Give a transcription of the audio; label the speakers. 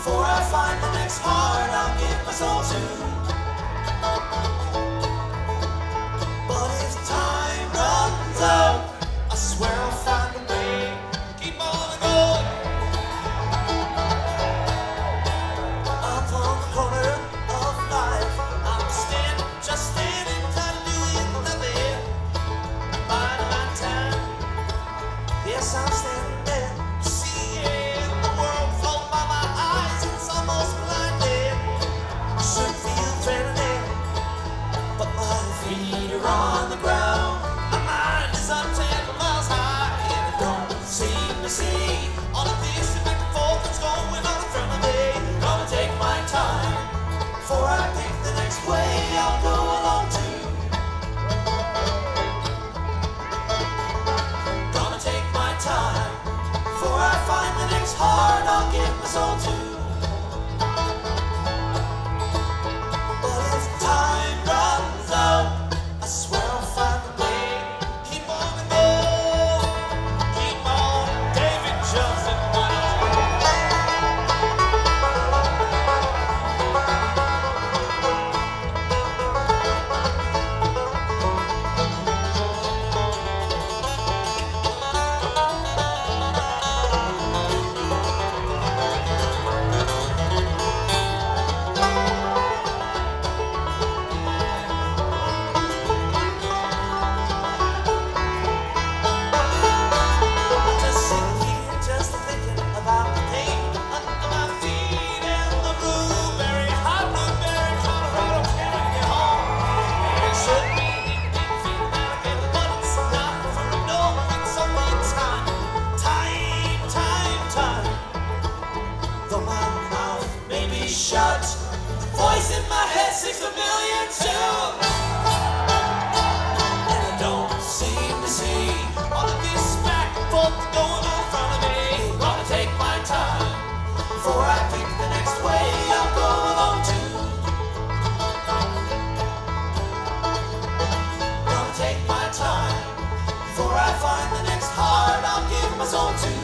Speaker 1: Before I find the next heart I'll give my soul to. But if time runs out, I swear I'll find a way. Keep on going. Up on the corner of life, I'm standing, just standing, kind of doing nothing. Biding my time. Yes, I'm standing there, seeing the world float by my eyes. It's almost blinding. Should feel threatening, but my feet are on the ground. My mind is up 10 miles high, and I don't seem to see all of this back and forth that's going on in front of me. Gonna take my time before I pick the next way I'll go along to. Gonna take my time before I find the next heart I'll give my soul to. But if time runs out, I swear I'll find a way. Keep on the go, keep on, David Johnson. Just sitting here, just thinking about the pain under my feet and the blueberry, hot blueberry, Colorado carrying me home. It should be deep feeling alligator, but it's not for no. It's only time, time. Though my mouth may be shut, the voice in my head sings a million tunes. And I don't seem to see all of this back and forth going on in front of me. Gonna take my time before I pick the next way I'll go along to. Gonna take my time before I find the next heart I'll give my soul to.